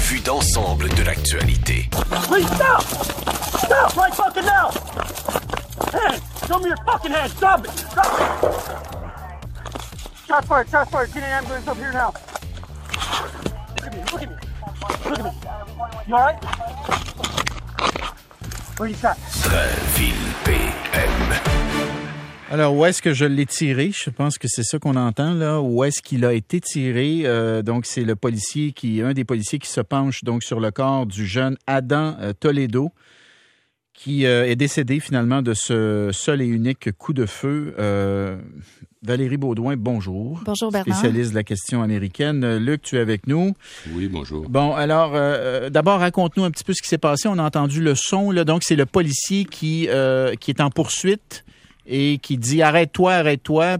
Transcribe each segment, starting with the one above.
vue d'ensemble de l'actualité. Please stop! Stop right fucking now! Hands! Show me your fucking hands! Stop it! Stop it! Shots fired! Shots fired! Get an ambulance up here now! Look at me! Look at me! Look at me! You alright? Where you shot? Drainville PM. Alors, où est-ce que je l'ai tiré? Je pense que c'est ça qu'on entend, là. Où est-ce qu'il a été tiré? Donc, c'est un des policiers qui se penche donc sur le corps du jeune Adam Toledo, qui est décédé finalement de ce seul et unique coup de feu. Valérie Beaudoin, bonjour. Bonjour Bernard. Spécialiste de la question américaine. Luc, tu es avec nous. Oui, bonjour. Bon, alors, d'abord, raconte-nous un petit peu ce qui s'est passé. On a entendu le son, là. Donc, c'est le policier qui est en poursuite et qui dit « Arrête-toi ».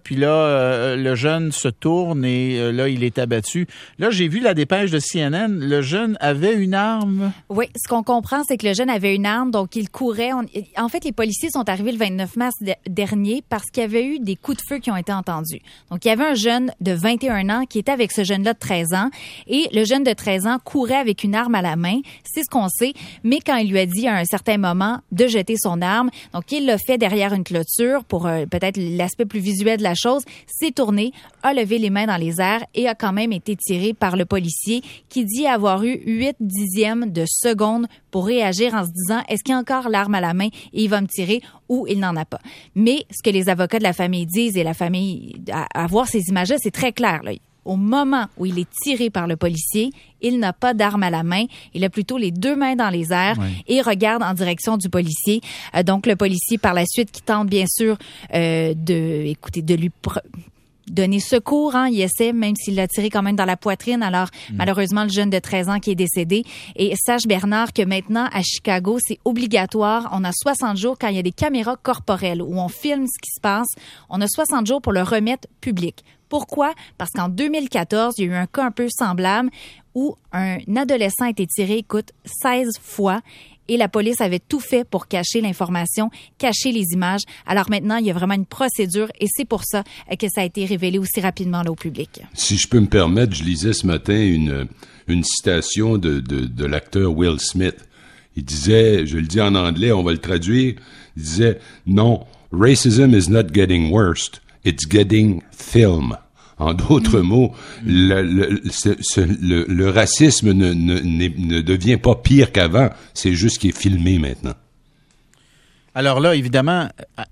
Puis là, le jeune se tourne et là, il est abattu. Là, j'ai vu la dépêche de CNN. Le jeune avait une arme. Oui, ce qu'on comprend, c'est que le jeune avait une arme, donc il courait. En fait, les policiers sont arrivés le 29 mars dernier parce qu'il y avait eu des coups de feu qui ont été entendus. Donc, il y avait un jeune de 21 ans qui était avec ce jeune-là de 13 ans et le jeune de 13 ans courait avec une arme à la main. C'est ce qu'on sait. Mais quand il lui a dit à un certain moment de jeter son arme, donc il l'a fait derrière une clôture pour peut-être l'aspect plus visuel de la chose, s'est tourné, a levé les mains dans les airs et a quand même été tiré par le policier qui dit avoir eu 8 dixièmes de seconde pour réagir en se disant est-ce qu'il y a encore l'arme à la main et il va me tirer ou il n'en a pas. Mais ce que les avocats de la famille disent et la famille, à voir ces images-là, c'est très clair, là. Au moment où il est tiré par le policier, il n'a pas d'arme à la main. Il a plutôt les deux mains dans les airs et regarde en direction du policier. Donc, le policier, par la suite, qui tente bien sûr de lui donner secours. Il essaie, même s'il l'a tiré quand même dans la poitrine. Alors, malheureusement, le jeune de 13 ans qui est décédé. Et sache, Bernard, que maintenant, à Chicago, c'est obligatoire. On a 60 jours quand il y a des caméras corporelles où on filme ce qui se passe. On a 60 jours pour le remettre public. Pourquoi? Parce qu'en 2014, il y a eu un cas un peu semblable où un adolescent a été tiré, 16 fois. Et la police avait tout fait pour cacher l'information, cacher les images. Alors maintenant, il y a vraiment une procédure et c'est pour ça que ça a été révélé aussi rapidement là, au public. Si je peux me permettre, je lisais ce matin une citation de l'acteur Will Smith. Il disait, je le dis en anglais, on va le traduire, il disait « Non, racism is not getting worse, it's getting film ». En d'autres mots, le racisme ne devient pas pire qu'avant, c'est juste qu'il est filmé maintenant. Alors là, évidemment,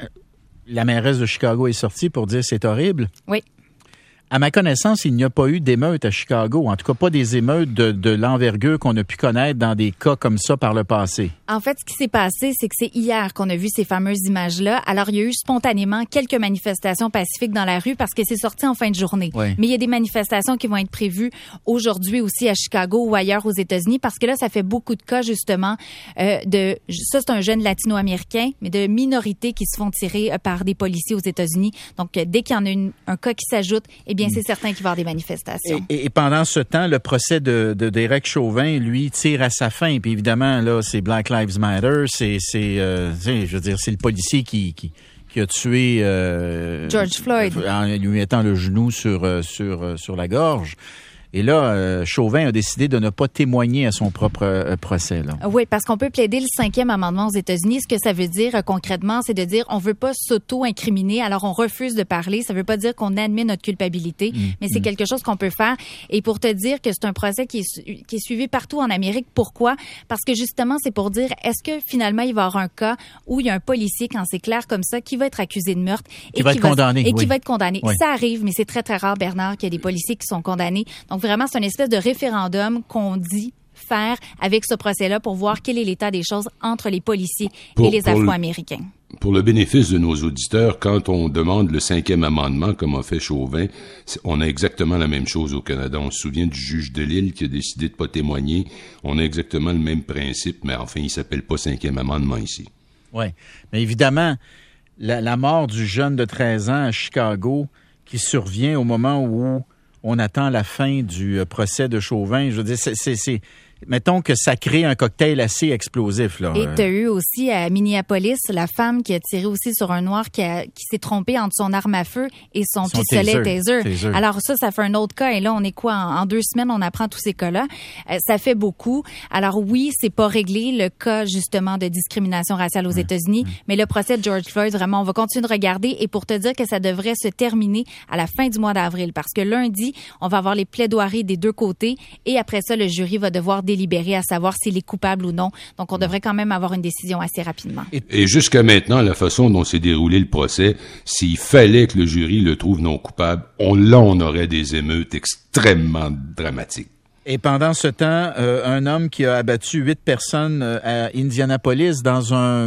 la mairesse de Chicago est sortie pour dire c'est horrible. Oui. À ma connaissance, il n'y a pas eu d'émeutes à Chicago, en tout cas pas des émeutes de l'envergure qu'on a pu connaître dans des cas comme ça par le passé. En fait, ce qui s'est passé, c'est que c'est hier qu'on a vu ces fameuses images-là. Alors, il y a eu spontanément quelques manifestations pacifiques dans la rue parce que c'est sorti en fin de journée. Oui. Mais il y a des manifestations qui vont être prévues aujourd'hui aussi à Chicago ou ailleurs aux États-Unis parce que là, ça fait beaucoup de cas justement ça, c'est un jeune latino-américain, mais de minorités qui se font tirer par des policiers aux États-Unis. Donc, dès qu'il y en a un cas qui s'ajoute, bien, c'est certain qu'il va y avoir des manifestations. Et pendant ce temps, le procès de Derek Chauvin, lui, tire à sa fin. Puis évidemment, là, c'est Black Lives Matter. Je veux dire, c'est le policier qui a tué George Floyd en lui mettant le genou sur la gorge. Et là, Chauvin a décidé de ne pas témoigner à son propre procès. Là. Oui, parce qu'on peut plaider le 5e amendement aux États-Unis. Ce que ça veut dire concrètement, c'est de dire on veut pas s'auto-incriminer, alors on refuse de parler. Ça veut pas dire qu'on admet notre culpabilité, mais c'est quelque chose qu'on peut faire. Et pour te dire que c'est un procès qui est suivi partout en Amérique. Pourquoi? Parce que justement, c'est pour dire est-ce que finalement il va y avoir un cas où il y a un policier, quand c'est clair comme ça, qui va être accusé de meurtre qui va être condamné. Qui va être condamné. Oui. Ça arrive, mais c'est très, très rare, Bernard, qu'il y ait des policiers qui sont condamnés. Donc, vraiment, c'est une espèce de référendum qu'on dit faire avec ce procès-là pour voir quel est l'état des choses entre les policiers et les Afro-Américains. Pour le bénéfice de nos auditeurs, quand on demande le 5e amendement, comme a fait Chauvin, on a exactement la même chose au Canada. On se souvient du juge de Lille qui a décidé de ne pas témoigner. On a exactement le même principe, mais enfin, il ne s'appelle pas 5e amendement ici. Oui, mais évidemment, la mort du jeune de 13 ans à Chicago qui survient au moment où on attend la fin du procès de Chauvin. Je veux dire, mettons que ça crée un cocktail assez explosif, là. Et tu as eu aussi à Minneapolis la femme qui a tiré aussi sur un noir qui s'est trompé entre son arme à feu et son pistolet taser. Alors ça fait un autre cas. Et là, on est quoi? En 2 semaines, on apprend tous ces cas-là. Ça fait beaucoup. Alors oui, c'est pas réglé, le cas justement de discrimination raciale aux États-Unis, mais le procès de George Floyd, vraiment, on va continuer de regarder et pour te dire que ça devrait se terminer à la fin du mois d'avril parce que lundi, on va avoir les plaidoiries des 2 côtés et après ça, le jury va devoir délibérer à savoir s'il est coupable ou non. Donc, on devrait quand même avoir une décision assez rapidement. Et jusqu'à maintenant, la façon dont s'est déroulé le procès, s'il fallait que le jury le trouve non coupable, on aurait des émeutes extrêmement dramatiques. Et pendant ce temps, un homme qui a abattu 8 personnes à Indianapolis dans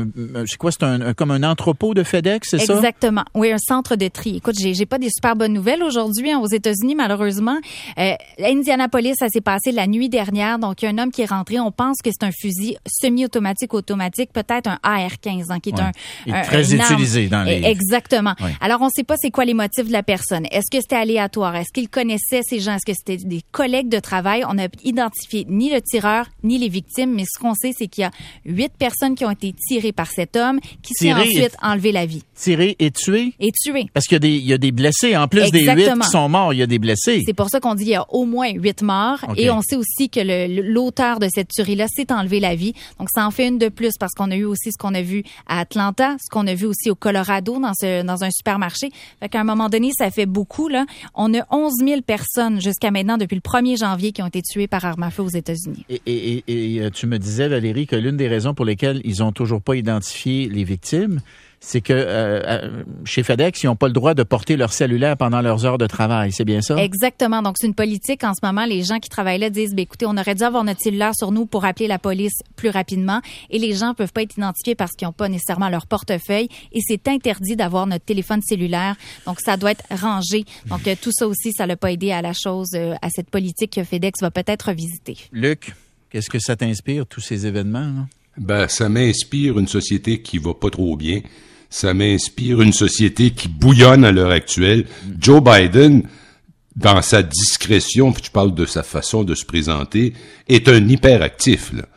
comme un entrepôt de FedEx, c'est ça? Exactement. Oui, un centre de tri. Écoute, j'ai pas des super bonnes nouvelles aujourd'hui aux États-Unis, malheureusement. À Indianapolis, ça s'est passé la nuit dernière. Donc, il y a un homme qui est rentré. On pense que c'est un fusil semi-automatique, automatique, peut-être un AR-15, qui est très utilisé dans les... Exactement. Ouais. Alors, on sait pas c'est quoi les motifs de la personne. Est-ce que c'était aléatoire? Est-ce qu'il connaissait ces gens? Est-ce que c'était des collègues de travail? On n'a identifié ni le tireur, ni les victimes, mais ce qu'on sait, c'est qu'il y a 8 personnes qui ont été tirées par cet homme qui s'est ensuite enlevé la vie. Tiré et tué? Et tué. Parce qu'il y a des blessés. En plus des 8 qui sont morts, il y a des blessés. C'est pour ça qu'on dit qu'il y a au moins 8 morts. Okay. Et on sait aussi que l'auteur de cette tuerie-là s'est enlevé la vie. Donc, ça en fait une de plus parce qu'on a eu aussi ce qu'on a vu à Atlanta, ce qu'on a vu aussi au Colorado dans un supermarché. Fait qu'à un moment donné, ça fait beaucoup, là. On a 11 000 personnes jusqu'à maintenant, depuis le 1er janvier, qui ont été tuées par arme à feu aux États-Unis. Et tu me disais, Valérie, que l'une des raisons pour lesquelles ils ont toujours pas identifié les victimes, c'est que chez FedEx, ils n'ont pas le droit de porter leur cellulaire pendant leurs heures de travail. C'est bien ça? Exactement. Donc, c'est une politique. En ce moment, les gens qui travaillent là disent, écoutez, on aurait dû avoir notre cellulaire sur nous pour appeler la police plus rapidement. Et les gens peuvent pas être identifiés parce qu'ils n'ont pas nécessairement leur portefeuille. Et c'est interdit d'avoir notre téléphone cellulaire. Donc, ça doit être rangé. Donc, tout ça aussi, ça l'a pas aidé à la chose, à cette politique que FedEx va peut-être revisiter. Luc, qu'est-ce que ça t'inspire, tous ces événements, là? Ça m'inspire une société qui va pas trop bien. Ça m'inspire une société qui bouillonne à l'heure actuelle. Joe Biden, dans sa discrétion, tu parles de sa façon de se présenter, est un hyperactif, là.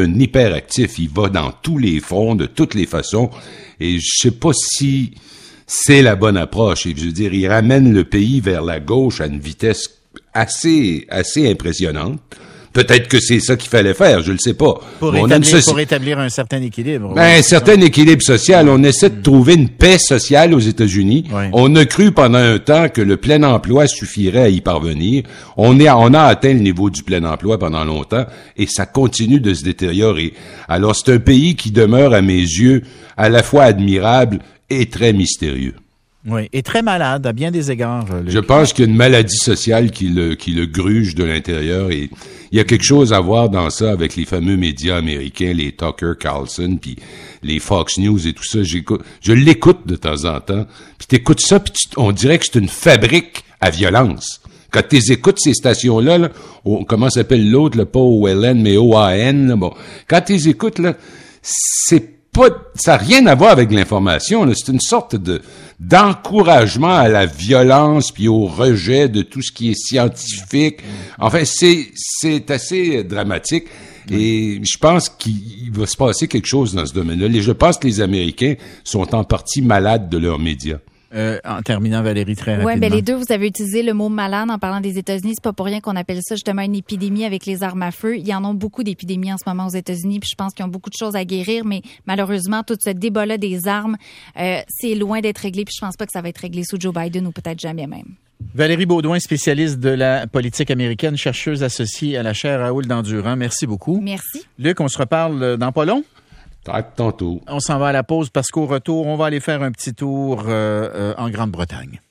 Il va dans tous les fronts, de toutes les façons. Et je sais pas si c'est la bonne approche. Et je veux dire, il ramène le pays vers la gauche à une vitesse assez impressionnante. Peut-être que c'est ça qu'il fallait faire, je le sais pas. Pour établir un certain équilibre. Un certain équilibre social. On essaie de trouver une paix sociale aux États-Unis. Oui. On a cru pendant un temps que le plein emploi suffirait à y parvenir. On a atteint le niveau du plein emploi pendant longtemps et ça continue de se détériorer. Alors c'est un pays qui demeure à mes yeux à la fois admirable et très mystérieux. Oui, et très malade à bien des égards. Je pense qu'il y a une maladie sociale qui le gruge de l'intérieur et il y a quelque chose à voir dans ça avec les fameux médias américains, les Tucker Carlson, puis les Fox News et tout ça. Je l'écoute de temps en temps, puis t'écoutes ça, puis on dirait que c'est une fabrique à violence. Quand t'écoutes ces stations-là, là, comment s'appelle l'autre, là, pas OLN, mais OAN, là, bon. Quand t'écoutes, là, ça n'a rien à voir avec l'information, là. C'est une sorte d'encouragement à la violence puis au rejet de tout ce qui est scientifique. Enfin, c'est assez dramatique. Et je pense qu'il va se passer quelque chose dans ce domaine-là. Je pense que les Américains sont en partie malades de leurs médias. En terminant, Valérie, très rapidement. Oui, ben les deux, vous avez utilisé le mot malade en parlant des États-Unis. C'est pas pour rien qu'on appelle ça justement une épidémie avec les armes à feu. Il y en a beaucoup d'épidémies en ce moment aux États-Unis, puis je pense qu'ils ont beaucoup de choses à guérir, mais malheureusement, tout ce débat-là des armes, c'est loin d'être réglé, puis je pense pas que ça va être réglé sous Joe Biden ou peut-être jamais même. Valérie Baudouin, spécialiste de la politique américaine, chercheuse associée à la chaire Raoul Dandurand. Merci beaucoup. Merci. Luc, on se reparle dans pas long? Tantôt. On s'en va à la pause parce qu'au retour, on va aller faire un petit tour en Grande-Bretagne.